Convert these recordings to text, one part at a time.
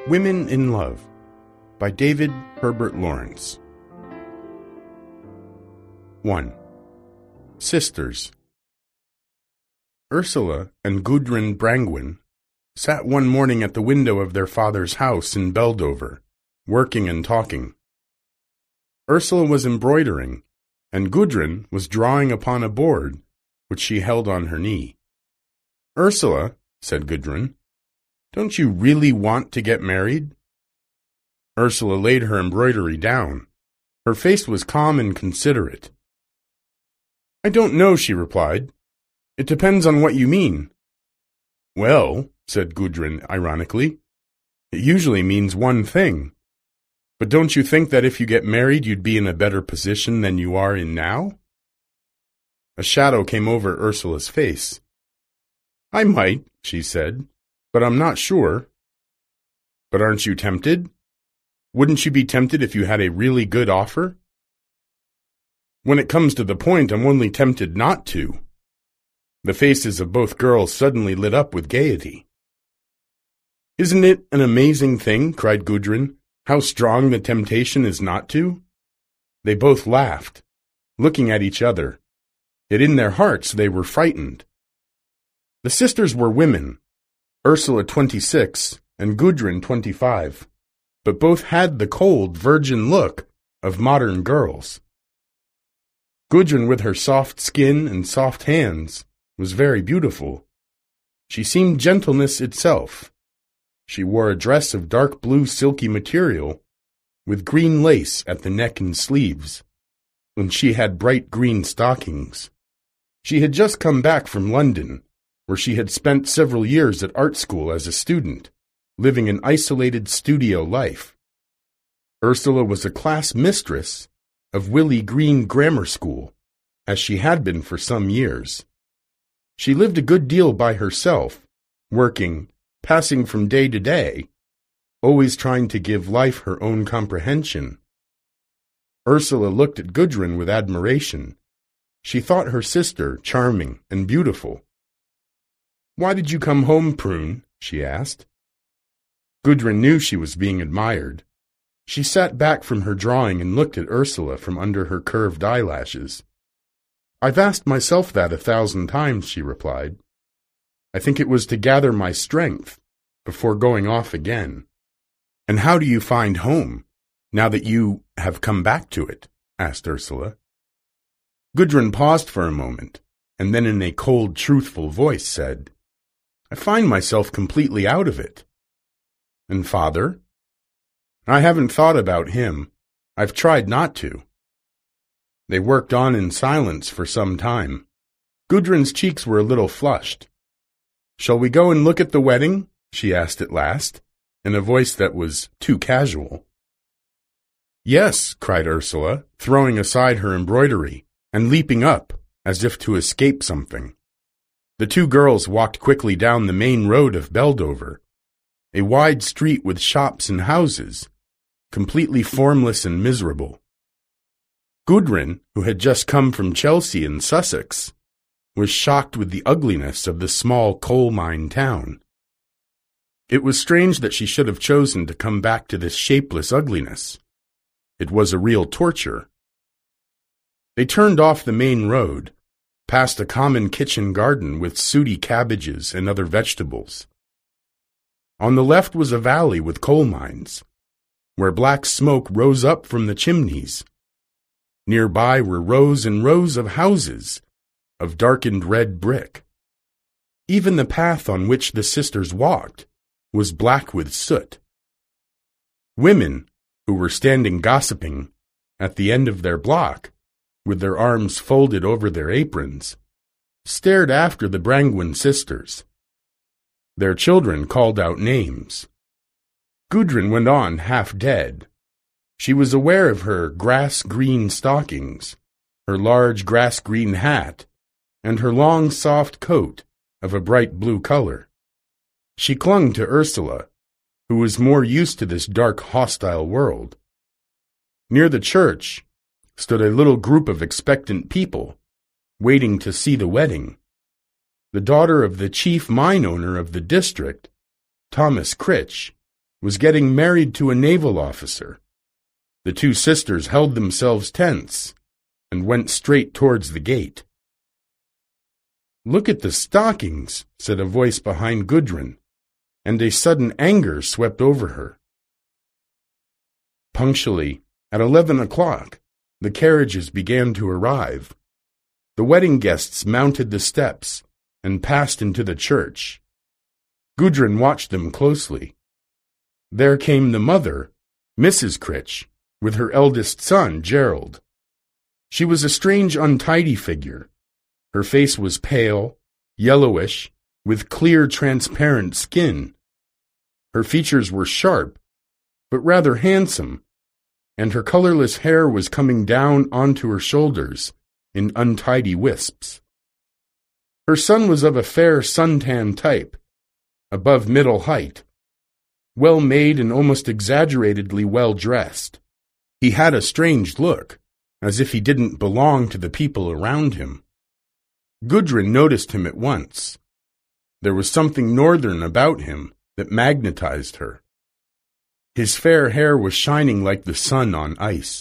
Women in Love by David Herbert Lawrence. 1. Sisters. Ursula and Gudrun Brangwyn sat one morning at the window of their father's house in Beldover, working and talking. Ursula was embroidering, and Gudrun was drawing upon a board which she held on her knee. "Ursula," said Gudrun, "don't you really want to get married?" Ursula laid her embroidery down. Her face was calm and considerate. "I don't know," she replied. "It depends on what you mean." "Well," said Gudrun ironically, "it usually means one thing. But don't you think that if you get married you'd be in a better position than you are in now?" A shadow came over Ursula's face. "I might," she said, "but I'm not sure." "But aren't you tempted? Wouldn't you be tempted if you had a really good offer?" "When it comes to the point, I'm only tempted not to." The faces of both girls suddenly lit up with gaiety. "Isn't it an amazing thing," cried Gudrun, "how strong the temptation is not to?" They both laughed, looking at each other, yet in their hearts they were frightened. The sisters were women, Ursula 26 and Gudrun 25, but both had the cold, virgin look of modern girls. Gudrun, with her soft skin and soft hands, was very beautiful. She seemed gentleness itself. She wore a dress of dark blue silky material, with green lace at the neck and sleeves, and she had bright green stockings. She had just come back from London, where she had spent several years at art school as a student, living an isolated studio life. Ursula was a class mistress of Willey Green Grammar School, as she had been for some years. She lived a good deal by herself, working, passing from day to day, always trying to give life her own comprehension. Ursula looked at Gudrun with admiration. She thought her sister charming and beautiful. "Why did you come home, Prune?" she asked. Gudrun knew she was being admired. She sat back from her drawing and looked at Ursula from under her curved eyelashes. "I've asked myself that 1,000 times," she replied. "I think it was to gather my strength before going off again." "And how do you find home, now that you have come back to it?" asked Ursula. Gudrun paused for a moment, and then in a cold, truthful voice said, "I find myself completely out of it." "And father?" "I haven't thought about him. I've tried not to." They worked on in silence for some time. Gudrun's cheeks were a little flushed. "Shall we go and look at the wedding?" she asked at last, in a voice that was too casual. "Yes," cried Ursula, throwing aside her embroidery and leaping up as if to escape something. The two girls walked quickly down the main road of Beldover, a wide street with shops and houses, completely formless and miserable. Gudrun, who had just come from Chelsea in Sussex, was shocked with the ugliness of the small coal mine town. It was strange that she should have chosen to come back to this shapeless ugliness. It was a real torture. They turned off the main road, past a common kitchen garden with sooty cabbages and other vegetables. On the left was a valley with coal mines, where black smoke rose up from the chimneys. Nearby were rows and rows of houses of darkened red brick. Even the path on which the sisters walked was black with soot. Women, who were standing gossiping at the end of their block, with their arms folded over their aprons, stared after the Brangwyn sisters. Their children called out names. Gudrun went on half dead. She was aware of her grass-green stockings, her large grass-green hat, and her long soft coat of a bright blue color. She clung to Ursula, who was more used to this dark, hostile world. Near the church stood a little group of expectant people, waiting to see the wedding. The daughter of the chief mine owner of the district, Thomas Critch, was getting married to a naval officer. The two sisters held themselves tense and went straight towards the gate. "Look at the stockings," said a voice behind Gudrun, and a sudden anger swept over her. Punctually, at 11 o'clock, the carriages began to arrive. The wedding guests mounted the steps and passed into the church. Gudrun watched them closely. There came the mother, Mrs. Critch, with her eldest son, Gerald. She was a strange, untidy figure. Her face was pale, yellowish, with clear, transparent skin. Her features were sharp, but rather handsome, and her colorless hair was coming down onto her shoulders in untidy wisps. Her son was of a fair suntan type, above middle height, well-made and almost exaggeratedly well-dressed. He had a strange look, as if he didn't belong to the people around him. Gudrun noticed him at once. There was something northern about him that magnetized her. His fair hair was shining like the sun on ice.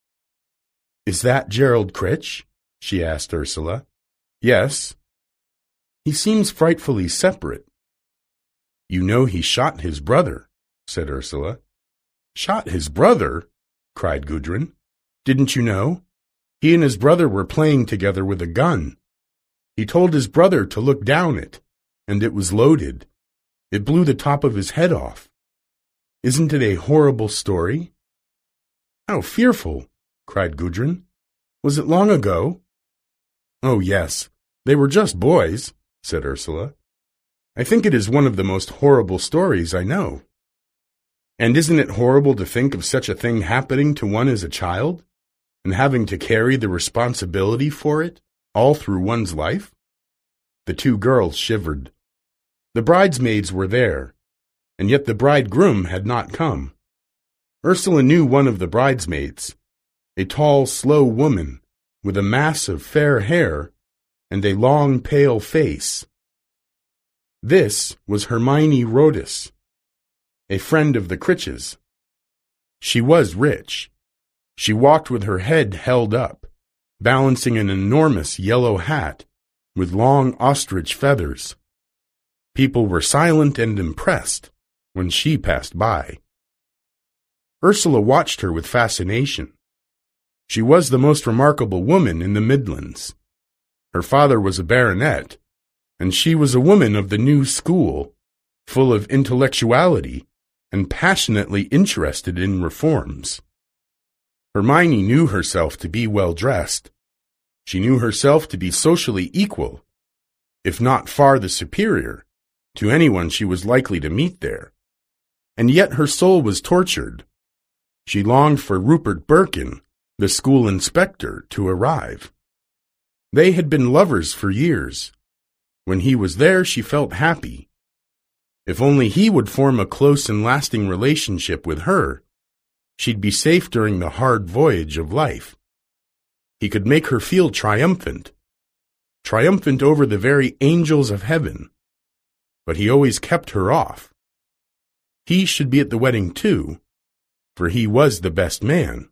"Is that Gerald Critch?" she asked Ursula. "Yes." "He seems frightfully separate." "You know he shot his brother," said Ursula. "Shot his brother?" cried Gudrun. "Didn't you know? He and his brother were playing together with a gun. He told his brother to look down it, and it was loaded. It blew the top of his head off. Isn't it a horrible story?" "How fearful!" cried Gudrun. "Was it long ago?" "Oh, yes. They were just boys," said Ursula. "I think it is one of the most horrible stories I know." "And isn't it horrible to think of such a thing happening to one as a child, and having to carry the responsibility for it all through one's life?" The two girls shivered. The bridesmaids were there, and yet the bridegroom had not come. Ursula knew one of the bridesmaids, a tall, slow woman with a mass of fair hair and a long, pale face. This was Hermione Rodis, a friend of the Critches. She was rich. She walked with her head held up, balancing an enormous yellow hat with long ostrich feathers. People were silent and impressed when she passed by. Ursula watched her with fascination. She was the most remarkable woman in the Midlands. Her father was a baronet, and she was a woman of the new school, full of intellectuality and passionately interested in reforms. Hermione knew herself to be well-dressed. She knew herself to be socially equal, if not far the superior, to anyone she was likely to meet there. And yet her soul was tortured. She longed for Rupert Birkin, the school inspector, to arrive. They had been lovers for years. When he was there, she felt happy. If only he would form a close and lasting relationship with her, she'd be safe during the hard voyage of life. He could make her feel triumphant over the very angels of heaven. But he always kept her off. He should be at the wedding too, for he was the best man.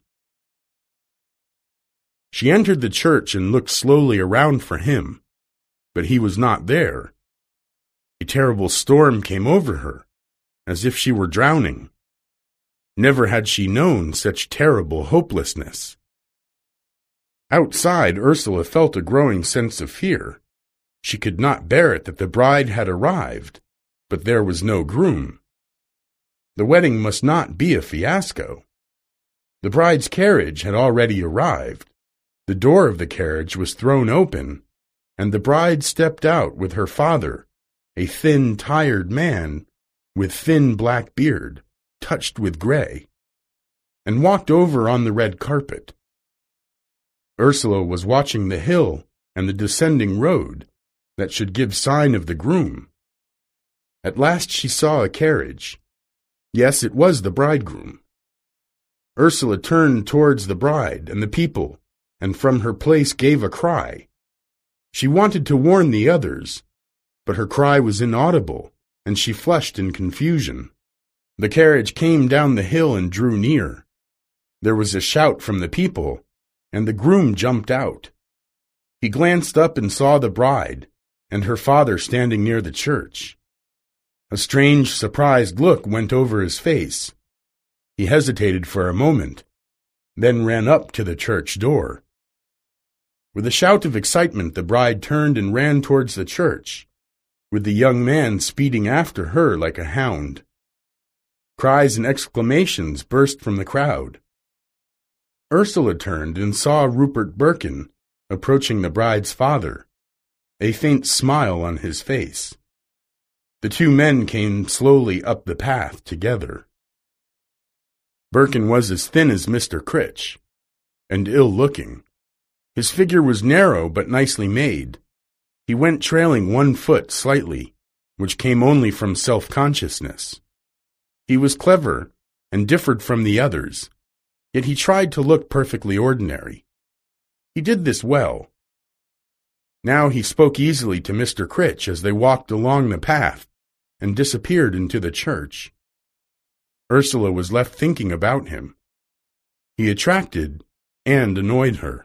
She entered the church and looked slowly around for him, but he was not there. A terrible storm came over her, as if she were drowning. Never had she known such terrible hopelessness. Outside, Ursula felt a growing sense of fear. She could not bear it that the bride had arrived, but there was no groom. The wedding must not be a fiasco. The bride's carriage had already arrived. The door of the carriage was thrown open, and the bride stepped out with her father, a thin, tired man with thin black beard, touched with gray, and walked over on the red carpet. Ursula was watching the hill and the descending road that should give sign of the groom. At last she saw a carriage. Yes, it was the bridegroom. Ursula turned towards the bride and the people, and from her place gave a cry. She wanted to warn the others, but her cry was inaudible, and she flushed in confusion. The carriage came down the hill and drew near. There was a shout from the people, and the groom jumped out. He glanced up and saw the bride and her father standing near the church. A strange, surprised look went over his face. He hesitated for a moment, then ran up to the church door. With a shout of excitement, the bride turned and ran towards the church, with the young man speeding after her like a hound. Cries and exclamations burst from the crowd. Ursula turned and saw Rupert Birkin approaching the bride's father, a faint smile on his face. The two men came slowly up the path together. Birkin was as thin as Mr. Critch, and ill-looking. His figure was narrow but nicely made. He went trailing one foot slightly, which came only from self-consciousness. He was clever and differed from the others, yet he tried to look perfectly ordinary. He did this well. Now he spoke easily to Mr. Critch as they walked along the path and disappeared into the church. Ursula was left thinking about him. He attracted and annoyed her.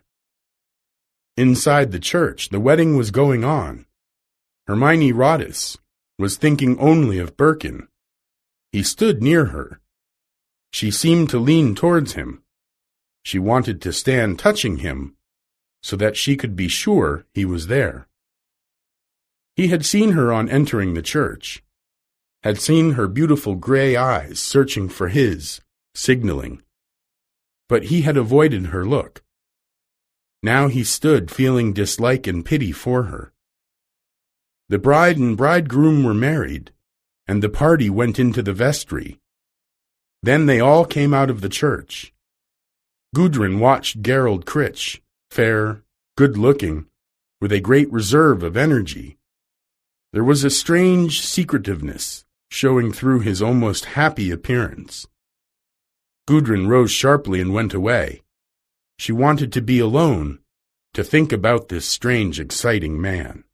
Inside the church, the wedding was going on. Hermione Roddice was thinking only of Birkin. He stood near her. She seemed to lean towards him. She wanted to stand touching him so that she could be sure he was there. He had seen her on entering the church, had seen her beautiful gray eyes searching for his, signaling. But he had avoided her look. Now he stood feeling dislike and pity for her. The bride and bridegroom were married, and the party went into the vestry. Then they all came out of the church. Gudrun watched Gerald Critch, fair, good-looking, with a great reserve of energy. There was a strange secretiveness showing through his almost happy appearance. Gudrun rose sharply and went away. She wanted to be alone, to think about this strange, exciting man.